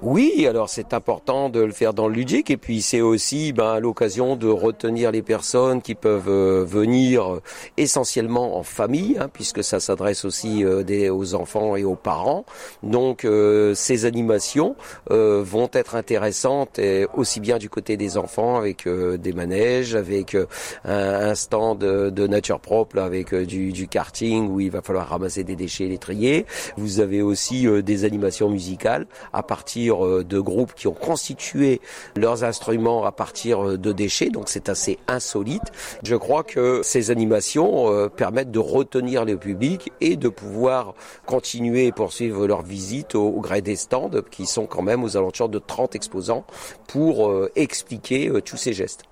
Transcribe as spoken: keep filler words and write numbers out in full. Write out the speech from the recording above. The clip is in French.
Oui, alors c'est important de le faire dans le ludique et puis c'est aussi ben, l'occasion de retenir les personnes qui peuvent euh, venir euh, essentiellement en famille, hein, puisque ça s'adresse aussi euh, des, aux enfants et aux parents. Donc euh, ces animations euh, vont être intéressantes et aussi bien du côté des enfants avec euh, des manèges, avec euh, un, un stand de, de nature propre là, avec euh, du, du karting où il va falloir ramasser des déchets et les trier. Vous avez aussi euh, des animations musicales à partir de groupes qui ont constitué leurs instruments à partir de déchets, donc c'est assez insolite. Je crois que ces animations euh, permettent de retenir le public et de pouvoir continuer et poursuivre leur visite au, au gré des stands qui sont quand même aux alentours de trente exposants pour euh, expliquer euh, tous ces gestes.